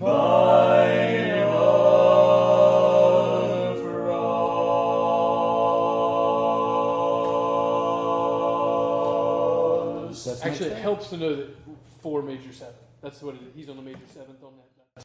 My love for us. Actually, it helps to know that 4 major 7. That's what it is. He's on the major 7th on that.